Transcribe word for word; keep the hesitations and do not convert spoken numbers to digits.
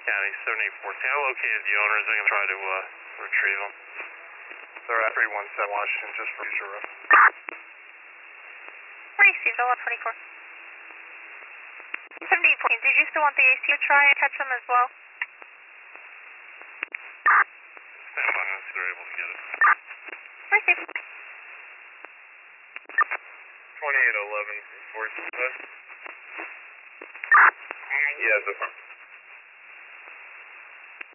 County, seven eight fourteen. I located the owners. I can try to uh, retrieve them. They're at three one seven Washington, just for future reference. Received, one twenty-four. seven eight fourteen, did you still want the A C to try and catch them as well? Stand by once they're able to get it. Received. twenty-eight eleven from Fort Smith. Yes, that's fine.